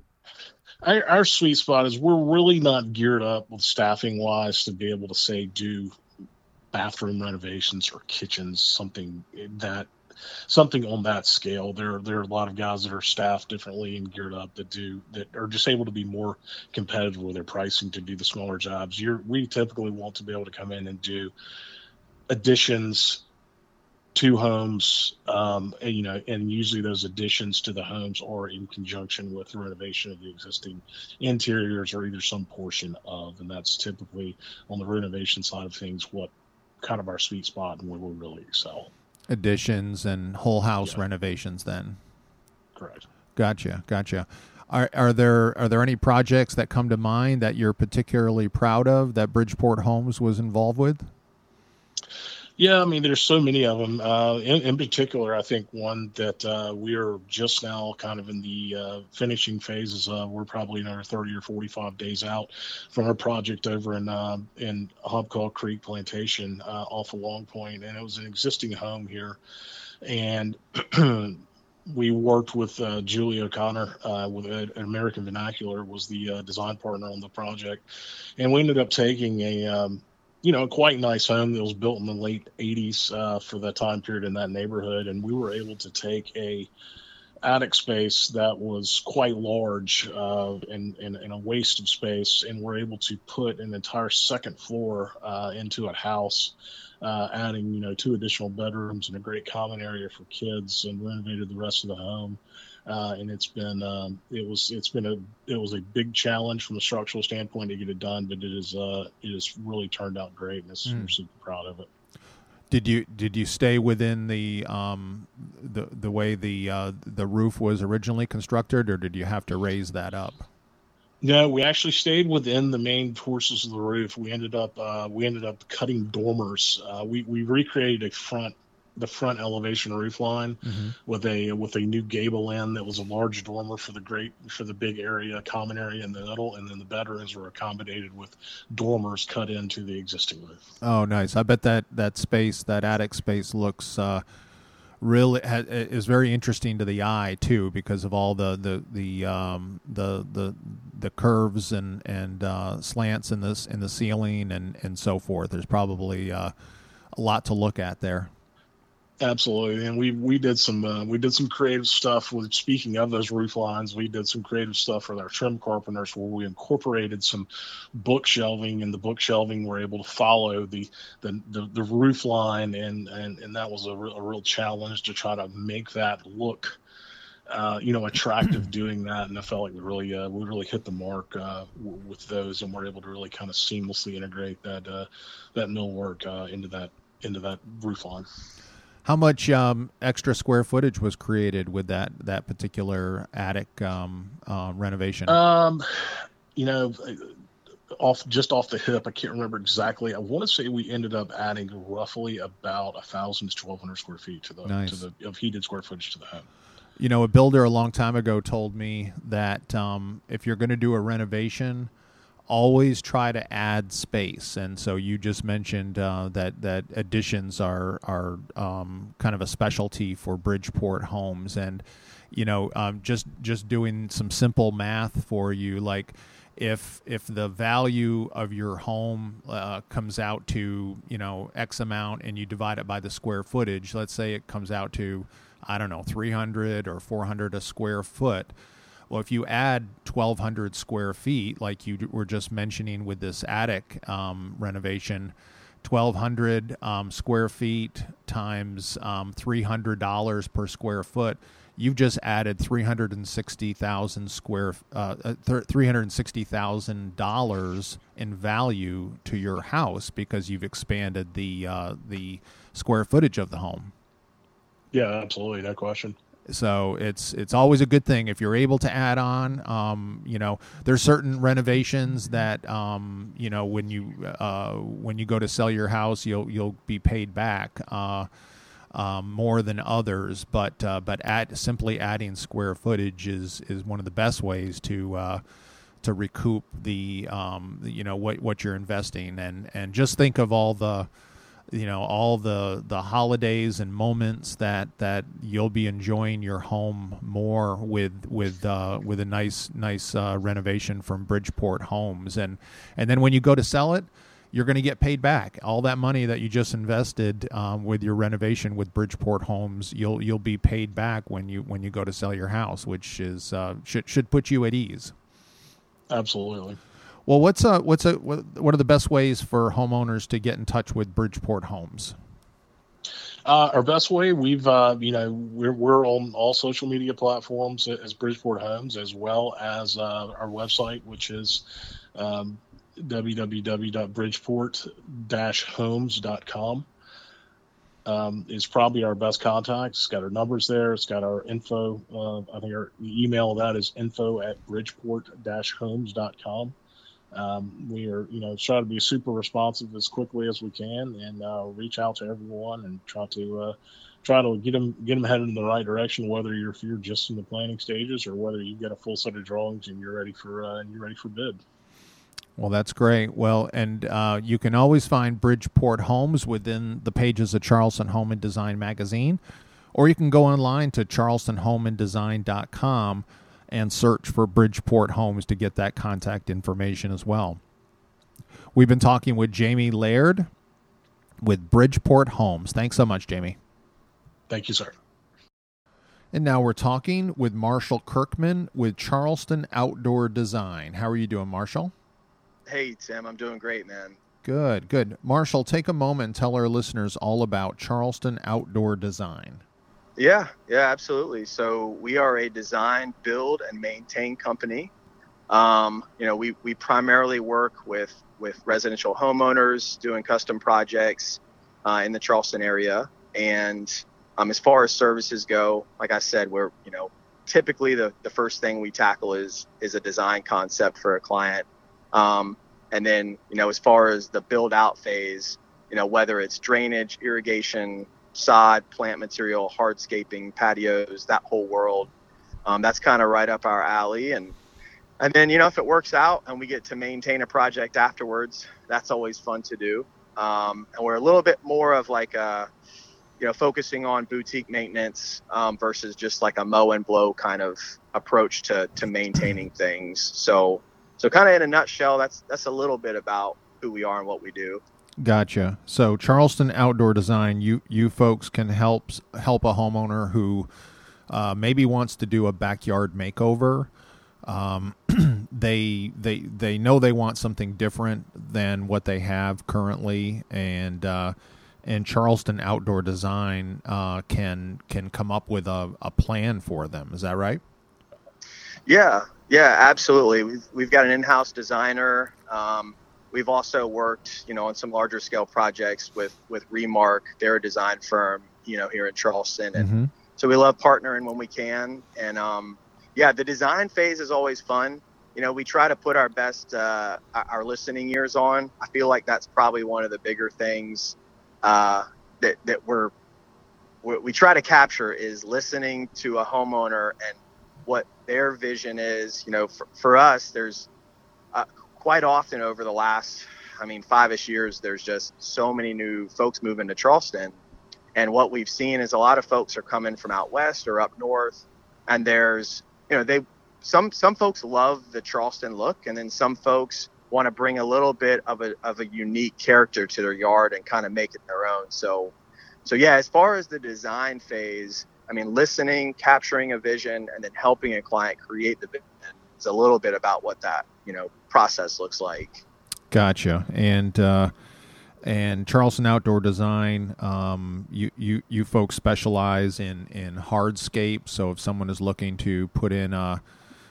Our, our sweet spot is we're really not geared up with staffing wise to be able to say do bathroom renovations or kitchens, something that something on that scale. There, there are a lot of guys that are staffed differently and geared up that do that are just able to be more competitive with their pricing to do the smaller jobs. You're, we typically want to be able to come in and do additions to homes, um, and, you know, and usually those additions to the homes are in conjunction with the renovation of the existing interiors or either some portion of, and that's typically on the renovation side of things what kind of our sweet spot and where we really excel. Additions and whole house Yeah. renovations then. Correct. Gotcha, gotcha. Are are there are there any projects that come to mind that you're particularly proud of that Bridgeport Homes was involved with? Yeah, I mean, there's so many of them. Uh, in, in particular, I think one that uh, we are just now kind of in the uh, finishing phases of. We're probably another thirty or forty-five days out from our project over in uh, in Hobcaw Creek Plantation uh, off of Long Point, and it was an existing home here, and we worked with uh, Julie O'Connor uh, with an American Vernacular was the uh, design partner on the project, and we ended up taking a um, you know, quite nice home that was built in the late eighties uh, for the time period in that neighborhood. And we were able to take a attic space that was quite large uh, and, and, and a waste of space, and we're able to put an entire second floor uh, into a house, uh, adding, you know, two additional bedrooms and a great common area for kids, and renovated the rest of the home. Uh, and it's been um, it was it's been a it was a big challenge from a structural standpoint to get it done, but it is uh, it has really turned out great, and mm. we're super proud of it. Did you did you stay within the um, the the way the uh, the roof was originally constructed, or did you have to raise that up? No, we actually stayed within the main forces of the roof. We ended up uh, we ended up cutting dormers. Uh, we we recreated a front. the front elevation roof line mm-hmm. with a with a new gable end that was a large dormer for the great for the big area common area in the middle, and then the bedrooms were accommodated with dormers cut into the existing roof. Oh, nice! I bet that that space, that attic space, looks uh, really ha- is very interesting to the eye too, because of all the the the um, the, the the curves and and uh, slants in this in the ceiling and and so forth. There's probably uh, a lot to look at there. Absolutely, and we we did some uh, we did some creative stuff with. Speaking of those roof lines, we did some creative stuff with our trim carpenters, where we incorporated some book shelving, and the book shelving were able to follow the the, the, the roof line, and, and and that was a real, a real challenge to try to make that look, uh, you know, attractive doing that. And I felt like we really uh, we really hit the mark uh, w- with those, and we're able to really kind of seamlessly integrate that uh, that millwork uh, into that into that roof line. How much um, extra square footage was created with that that particular attic um, uh, renovation? Um, you know, off just off the hip, I can't remember exactly. I want to say we ended up adding roughly about a thousand to twelve hundred square feet to the nice. to the of heated square footage to the home. You know, a builder a long time ago told me that um, if you're going to do a renovation, always try to add space. And so you just mentioned uh, that that additions are are um, kind of a specialty for Bridgeport Homes, and you know, um, just just doing some simple math for you, like if if the value of your home uh, comes out to, you know, X amount, and you divide it by the square footage, let's say it comes out to, I don't know, three hundred or four hundred a square foot. Well, if you add twelve hundred square feet, like you were just mentioning with this attic um, renovation, twelve hundred um, square feet times um, three hundred dollars per square foot, you've just added three hundred sixty thousand square uh, three hundred sixty thousand dollars in value to your house because you've expanded the uh, the square footage of the home. Yeah, absolutely, no question. So it's it's always a good thing if you're able to add on. Um, you know, there's certain renovations that um, you know when you uh, when you go to sell your house, you'll you'll be paid back uh, um, more than others. But uh, but add, simply adding square footage is is one of the best ways to uh, to recoup the um, you know what what you're investing. And and just think of all the you know, all the, the holidays and moments that, that you'll be enjoying your home more with with uh, with a nice nice uh, renovation from Bridgeport Homes, and and then when you go to sell it, you're going to get paid back. All that money that you just invested um, with your renovation with Bridgeport Homes, you'll you'll be paid back when you when you go to sell your house, which is uh, should should put you at ease. Absolutely. Well, what's a what's a what are the best ways for homeowners to get in touch with Bridgeport Homes? Uh, our best way, we've, uh, you know, we're, we're on all social media platforms as Bridgeport Homes, as well as uh, our website, which is um, w w w dot bridgeport dash homes dot com. Um, is probably our best contact. It's got our numbers there. It's got our info. Uh, I think our email of that is info at bridgeport dash homes dot com. Um, we are, you know, try to be super responsive as quickly as we can, and uh, reach out to everyone and try to uh, try to get them get them headed in the right direction. Whether you're if you're just in the planning stages, or whether you've got a full set of drawings and you're ready for uh, and you're ready for bid. Well, that's great. Well, and uh, you can always find Bridgeport Homes within the pages of Charleston Home and Design magazine, or you can go online to charleston home and design dot com and search for Bridgeport Homes to get that contact information as well. We've been talking with Jamie Laird with Bridgeport Homes. Thanks so much, Jamie. Thank you, sir. And now we're talking with Marshall Kirkman with Charleston Outdoor Design. How are you doing, Marshall? Hey, Tim. I'm doing great, man. Good, good. Marshall, take a moment and tell our listeners all about Charleston Outdoor Design. Yeah, yeah, absolutely. So we are a design, build, and maintain company. Um, you know, we, we primarily work with, with residential homeowners doing custom projects uh, in the Charleston area. And um, as far as services go, like I said, we're, you know, typically the, the first thing we tackle is is a design concept for a client. Um, and then, you know, as far as the build out phase, you know, whether it's drainage, irrigation, sod, plant material, hardscaping, patios, that whole world, um, that's kind of right up our alley. And and then, you know, if it works out and we get to maintain a project afterwards, that's always fun to do. Um, and we're a little bit more of like a, you know, focusing on boutique maintenance um, versus just like a mow and blow kind of approach to to maintaining things. So so kind of in a nutshell, that's that's a little bit about who we are and what we do. Gotcha. So Charleston Outdoor Design, you you folks can help help a homeowner who uh, maybe wants to do a backyard makeover. Um, they they they know they want something different than what they have currently, and uh, and Charleston Outdoor Design uh, can can come up with a, a plan for them. Is that right? Yeah, yeah, absolutely. We've we've got an in-house designer. Um, We've also worked, you know, on some larger scale projects with, with Remark. They're a design firm, you know, here in Charleston. And mm-hmm. so we love partnering when we can. And, um, yeah, the design phase is always fun. You know, we try to put our best, uh, our listening ears on. I feel like that's probably one of the bigger things uh, that, that we're, we try to capture is listening to a homeowner and what their vision is. You know, for, for us, there's, uh, quite often over the last, I mean, five-ish years, there's just so many new folks moving to Charleston. And what we've seen is a lot of folks are coming from out west or up north. And there's, you know, they, some, some folks love the Charleston look. And then some folks want to bring a little bit of a, of a unique character to their yard and kind of make it their own. So, so yeah, as far as the design phase, I mean, listening, capturing a vision, and then helping a client create the vision is a little bit about what that, you know, process looks like. Gotcha. And uh, and Charleston Outdoor Design, um, you, you you folks specialize in in hardscape. So if someone is looking to put in a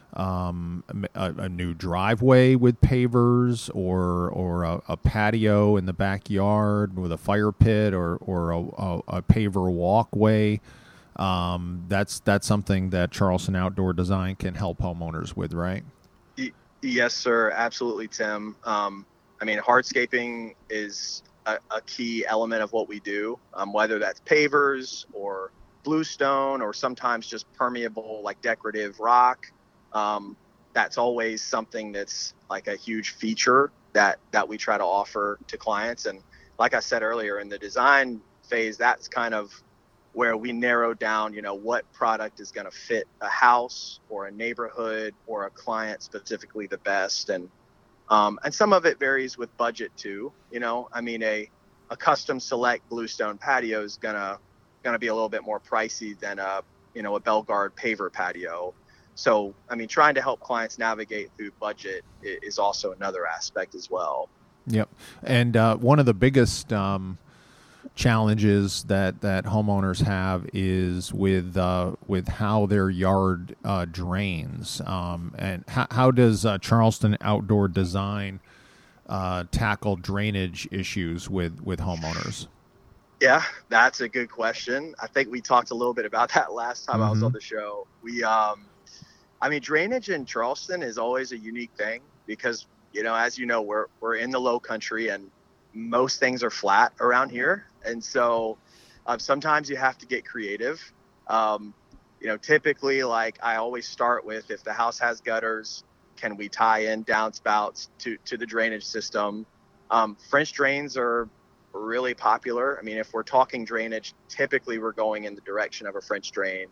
um, a, a new driveway with pavers, or or a, a patio in the backyard with a fire pit, or or a, a, a paver walkway, um, that's that's something that Charleston Outdoor Design can help homeowners with, right? Yes, sir. Absolutely, Tim. Um, I mean, hardscaping is a, a key element of what we do, um, whether that's pavers or bluestone or sometimes just permeable, like decorative rock. Um, that's always something that's like a huge feature that, that we try to offer to clients. And like I said earlier, in the design phase, that's kind of where we narrow down, you know, what product is going to fit a house or a neighborhood or a client specifically the best. And, Um, and some of it varies with budget too. You know, I mean, a, a custom select bluestone patio is gonna gonna be a little bit more pricey than a you know a Belgard paver patio. So, I mean, trying to help clients navigate through budget is also another aspect as well. Yep. And uh, one of the biggest um, challenges that, that homeowners have is with uh, with how their yard uh, drains. Um, and how, how does uh, Charleston Outdoor Design uh, tackle drainage issues with, with homeowners? Yeah, that's a good question. I think we talked a little bit about that last time mm-hmm. I was on the show. We, um, I mean, drainage in Charleston is always a unique thing because, you know, as you know, we're we're in the low country and most things are flat around here. And so um, sometimes you have to get creative. Um, you know, typically, like I always start with, if the house has gutters, can we tie in downspouts to, to the drainage system? Um, French drains are really popular. I mean, if we're talking drainage, typically we're going in the direction of a French drain.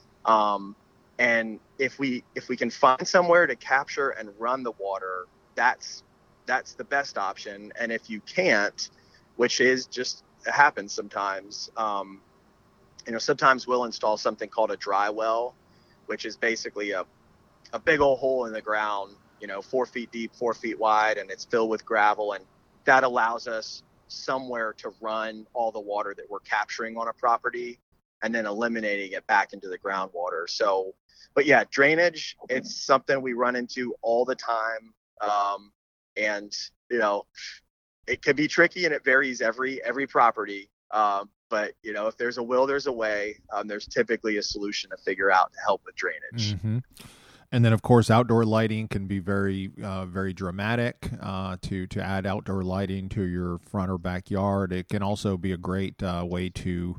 Um, and if we if we can find somewhere to capture and run the water, that's that's the best option. And if you can't, which is just it happens sometimes, um, you know, sometimes we'll install something called a dry well, which is basically a a big old hole in the ground, you know, four feet deep, four feet wide, and it's filled with gravel, and that allows us somewhere to run all the water that we're capturing on a property and then eliminating it back into the groundwater. So, but yeah, drainage, it's something we run into all the time. Um, and, you know, it could be tricky and it varies every, every property. Um, but, you know, if there's a will, there's a way. Um, there's typically a solution to figure out to help with drainage. Mm-hmm. And then, of course, outdoor lighting can be very, uh, very dramatic uh, to to add outdoor lighting to your front or backyard. It can also be a great uh, way to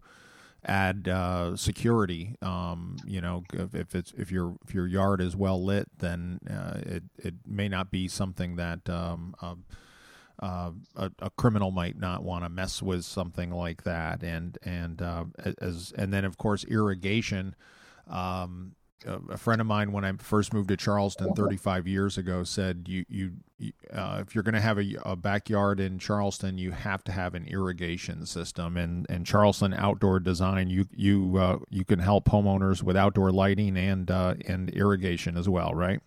add uh, security. Um, you know, if, if it's if your if your yard is well lit, then uh, it it may not be something that um, uh, uh, a, a criminal might not want to mess with something like that. And and uh, as and then, of course, irrigation. Um, A friend of mine, when I first moved to Charleston thirty-five years ago, said, "You, you, uh, if you're going to have a, a backyard in Charleston, you have to have an irrigation system." And, and Charleston Outdoor Design, you, you, uh, you can help homeowners with outdoor lighting and uh, and irrigation as well, right?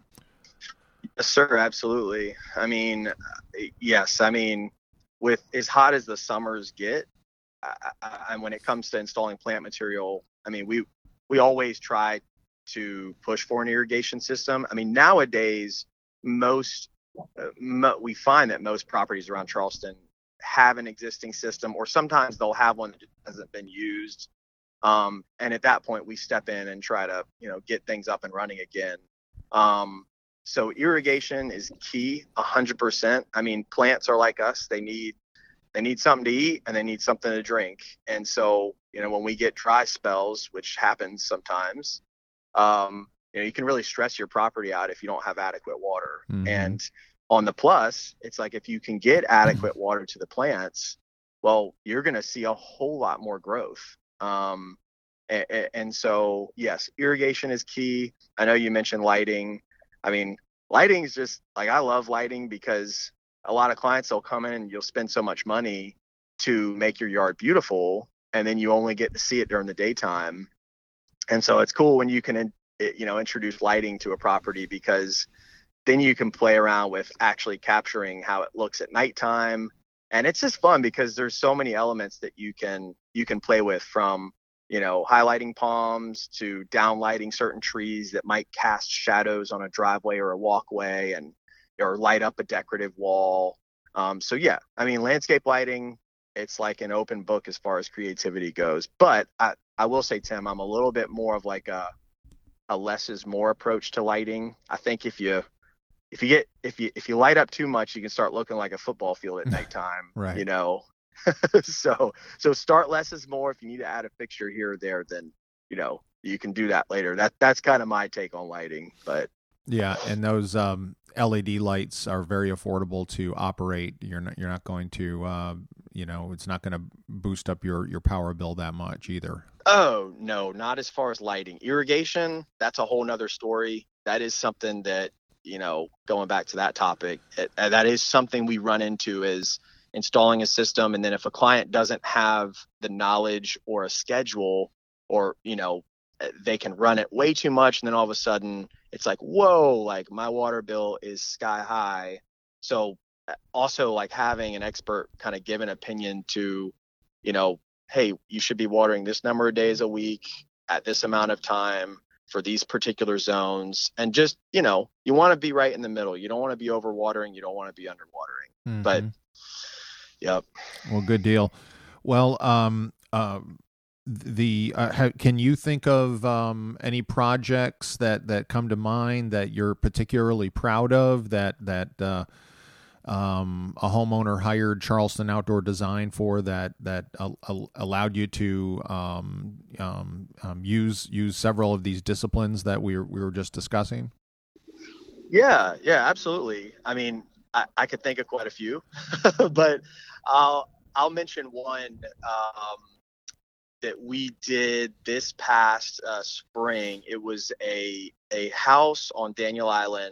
Yes, sir. Absolutely. I mean, yes. I mean, with as hot as the summers get, I, I, and when it comes to installing plant material, I mean, we we always try to push for an irrigation system. I mean, nowadays, most uh, mo- we find that most properties around Charleston have an existing system, or sometimes they'll have one that hasn't been used. Um, and at that point, we step in and try to, you know, get things up and running again. Um, so irrigation is key, a hundred percent. I mean, plants are like us; they need they need something to eat and they need something to drink. And so, you know, when we get dry spells, which happens sometimes, Um, you know, you can really stress your property out if you don't have adequate water. Mm-hmm. And on the plus, it's like if you can get adequate water to the plants, well, you're going to see a whole lot more growth. Um, and, and so, yes, irrigation is key. I know you mentioned lighting. I mean, lighting is just like, I love lighting because a lot of clients will come in and you'll spend so much money to make your yard beautiful, and then you only get to see it during the daytime. And so it's cool when you can, you know, introduce lighting to a property, because then you can play around with actually capturing how it looks at nighttime. And it's just fun because there's so many elements that you can you can play with, from, you know, highlighting palms to downlighting certain trees that might cast shadows on a driveway or a walkway, and or light up a decorative wall. Um, so, yeah, I mean, landscape lighting, it's like an open book as far as creativity goes. But I, I will say, Tim, I'm a little bit more of like a a less is more approach to lighting. I think if you if you get if you if you light up too much, you can start looking like a football field at nighttime. Right. You know. so so start less is more. If you need to add a fixture here or there, then, you know, you can do that later. That that's kind of my take on lighting. But yeah, and those um, L E D lights are very affordable to operate. You're not you're not going to uh, you know, it's not going to boost up your your power bill that much either. Oh, no, not as far as lighting. Irrigation, that's a whole nother story. That is something that, you know, going back to that topic, it, that is something we run into is installing a system. And then if a client doesn't have the knowledge or a schedule, or, you know, they can run it way too much. And then all of a sudden it's like, whoa, like my water bill is sky high. So also like having an expert kind of give an opinion to, you know, hey, you should be watering this number of days a week at this amount of time for these particular zones. And just, you know, you want to be right in the middle. You don't want to be overwatering. You don't want to be underwatering. Mm-hmm. But yep. Well, good deal. Well, um, uh, the uh, ha- can you think of um, any projects that, that come to mind that you're particularly proud of that that uh, um, a homeowner hired Charleston Outdoor Design for that that uh, allowed you to um, um, um, use use several of these disciplines that we were, we were just discussing? Yeah, yeah, absolutely. I mean, I, I could think of quite a few, but I'll I'll mention one um, that we did this past uh, spring. It was a a house on Daniel Island,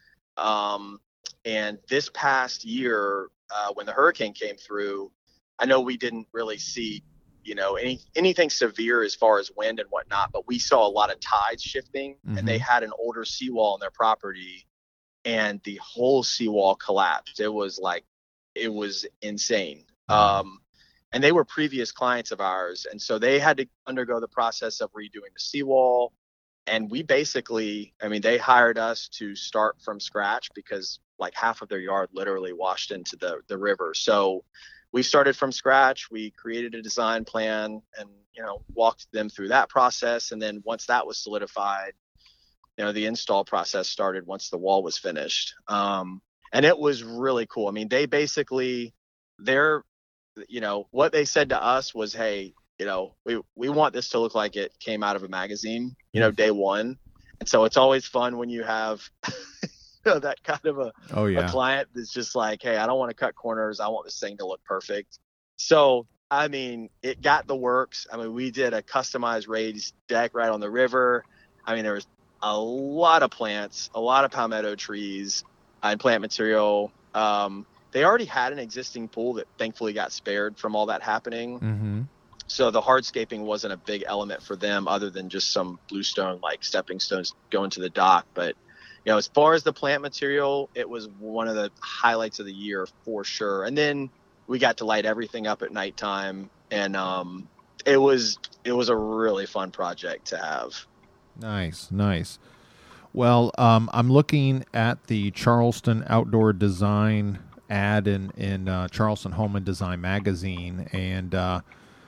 um, and this past year uh, when the hurricane came through, I know we didn't really see, you know, any anything severe as far as wind and whatnot, but we saw a lot of tides shifting, mm-hmm. and they had an older seawall on their property, and the whole seawall collapsed. It was like, it was insane. Um, and they were previous clients of ours. And so they had to undergo the process of redoing the seawall. And we basically, I mean, they hired us to start from scratch because like half of their yard literally washed into the, the river. So we started from scratch. We created a design plan and, you know, walked them through that process. And then once that was solidified, you know, the install process started once the wall was finished. Um, and it was really cool. I mean, they basically, they're, you know, what they said to us was, hey, you know, we, we want this to look like it came out of a magazine, you know, day one. And so it's always fun when you have you know, that kind of a, oh, yeah. a client that's just like, hey, I don't want to cut corners. I want this thing to look perfect. So, I mean, it got the works. I mean, we did a customized raised deck right on the river. I mean, there was a lot of plants, a lot of palmetto trees uh, and plant material. Um, they already had an existing pool that thankfully got spared from all that happening. Mm-hmm. So the hardscaping wasn't a big element for them other than just some bluestone like stepping stones going to the dock. But, you know, as far as the plant material, it was one of the highlights of the year for sure. And then we got to light everything up at nighttime, and um, it was it was a really fun project to have. Nice, nice. Well, um, I'm looking at the Charleston Outdoor Design ad in in uh, Charleston Home and Design magazine, and uh,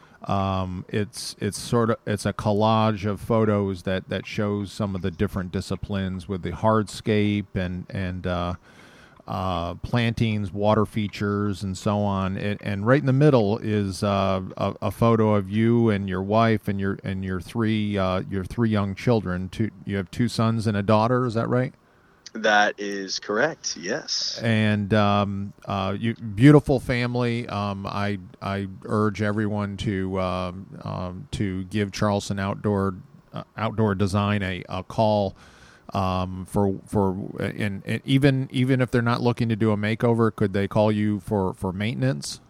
um, it's it's sort of it's a collage of photos that, that shows some of the different disciplines with the hardscape and and uh, uh, plantings, water features, and so on. It, and right in the middle is uh, a, a photo of you and your wife and your and your three uh, your three young children. Two, you have two sons and a daughter. Is that right? That is correct. Yes. And um, uh, you, beautiful family. Um, I I urge everyone to um, um, to give Charleston Outdoor uh, Outdoor Design a, a call um, for for and, and even even if they're not looking to do a makeover, could they call you for, for maintenance?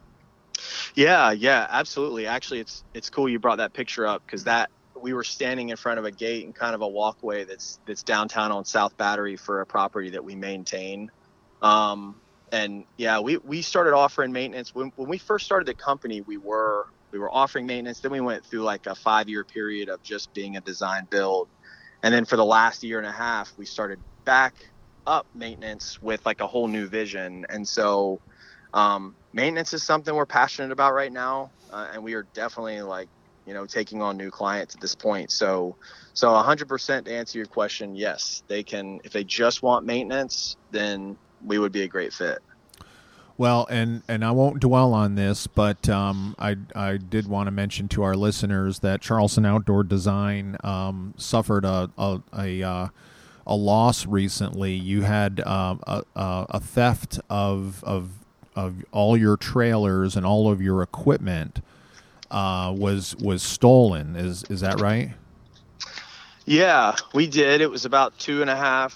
Yeah, yeah, absolutely. Actually, it's it's cool you brought that picture up because that. We were standing in front of a gate and kind of a walkway that's that's downtown on South Battery for a property that we maintain. Um, and yeah, we, we started offering maintenance when when we first started the company. We were we were offering maintenance. Then we went through like a five year period of just being a design build, and then for the last year and a half, we started back up maintenance with like a whole new vision. And so um, maintenance is something we're passionate about right now, uh, and we are definitely like. You know, taking on new clients at this point. So, so one hundred percent to answer your question, yes, they can. If they just want maintenance, then we would be a great fit. Well, and, and I won't dwell on this, but um, I I did want to mention to our listeners that Charleston Outdoor Design um, suffered a a a, uh, a loss recently. You had um, a a theft of of of all your trailers and all of your equipment. Uh, was was stolen. Is is that right? Yeah, we did. It was about two and a half,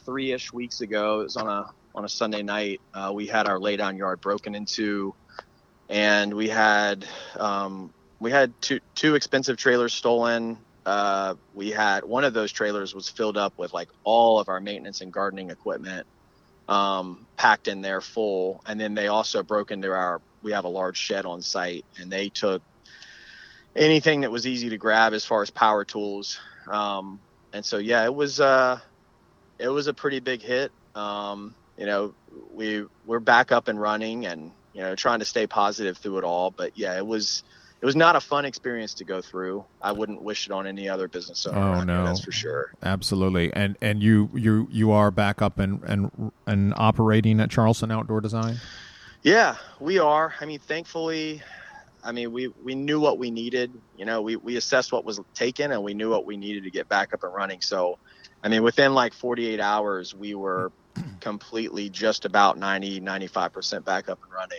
three-ish weeks ago. It was on a on a Sunday night. Uh, we had our laydown yard broken into, and we had um, we had two two expensive trailers stolen. Uh, we had one of those trailers was filled up with like all of our maintenance and gardening equipment, um, packed in there full. And then they also broke into our. We have a large shed on site, and they took anything that was easy to grab as far as power tools. Um, and so yeah, it was uh, it was a pretty big hit. Um, You know, we we're back up and running, and you know, trying to stay positive through it all. But yeah, it was it was not a fun experience to go through. I wouldn't wish it on any other business owner. Oh no, here, that's for sure. Absolutely. And and you you you are back up and and and operating at Charleston Outdoor Design? Yeah, we are. I mean, thankfully, I mean we we knew what we needed. You know, we we assessed what was taken, and we knew what we needed to get back up and running. So, I mean, within like forty-eight hours, we were completely just about ninety, ninety-five percent back up and running.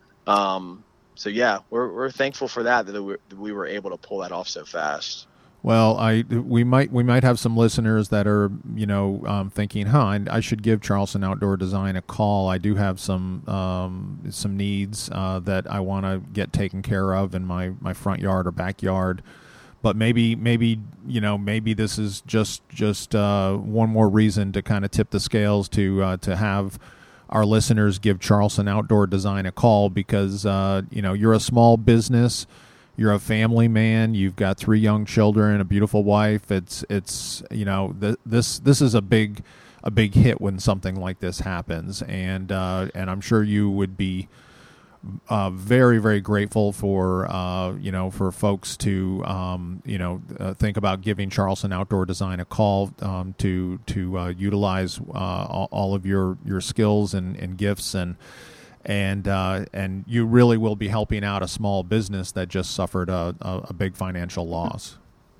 Um, so yeah, we're, we're thankful for that, that we, that we were able to pull that off so fast. Well, I, we might, we might have some listeners that are, you know, um, thinking, huh, I, I should give Charleston Outdoor Design a call. I do have some, um, some needs, uh, that I want to get taken care of in my, my front yard or backyard. But maybe, maybe you know, maybe this is just just uh, one more reason to kind of tip the scales to uh, to have our listeners give Charleston Outdoor Design a call, because uh, you know, you're a small business, you're a family man, you've got three young children, a beautiful wife. It's it's you know, th- this this is a big a big hit when something like this happens, and uh, and I'm sure you would be. Uh, very, very grateful for, uh, you know, for folks to, um, you know, uh, think about giving Charleston Outdoor Design a call, um, to, to, uh, utilize, uh, all, all of your, your skills and, and gifts, and, and, uh, and you really will be helping out a small business that just suffered a, a, a big financial loss.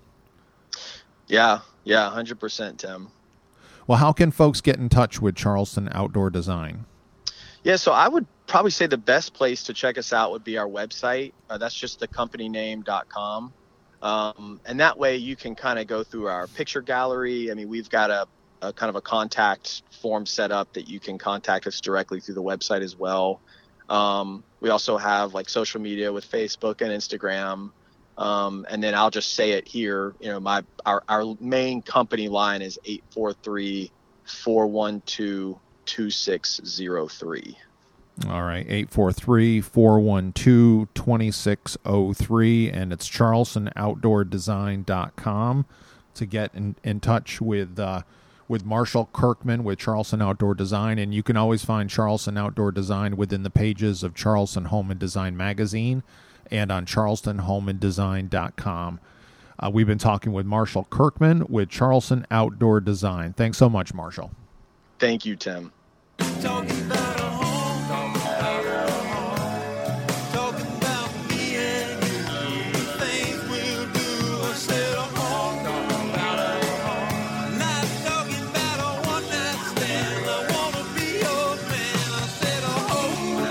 Yeah. Yeah. one hundred percent, Tim. Well, how can folks get in touch with Charleston Outdoor Design? Yeah, so I would probably say the best place to check us out would be our website. Uh, that's just the company name dot com. Um, and that way you can kind of go through our picture gallery. I mean, we've got a, a kind of a contact form set up that you can contact us directly through the website as well. Um, we also have like social media with Facebook and Instagram. Um, and then I'll just say it here. You know, my our, our main company line is eight four three, four one two, two six zero three. All right, eight four three, four one two, two six zero three, and it's charleston outdoor design dot com to get in, in touch with uh, with Marshall Kirkman with Charleston Outdoor Design, and you can always find Charleston Outdoor Design within the pages of Charleston Home and Design magazine and on charleston home and design dot com. Uh, we've been talking with Marshall Kirkman with Charleston Outdoor Design. Thanks so much, Marshall. Thank you, Tim. Talking about a home, talking about a home, talking about me and you, the things we'll do. I said a home, talking about a home, not talking about a one night stand. I wanna be your man. I said a home,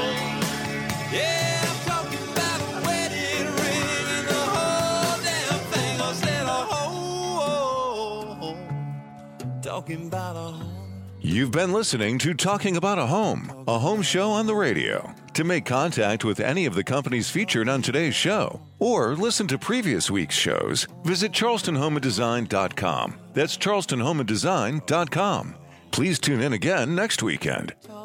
yeah, I'm talking about a wedding ring and the whole damn thing. I said a home, talking about a home. You've been listening to Talking About a Home, a home show on the radio. To make contact with any of the companies featured on today's show, or listen to previous week's shows, visit charleston home and design dot com. That's charleston home and design dot com. Please tune in again next weekend.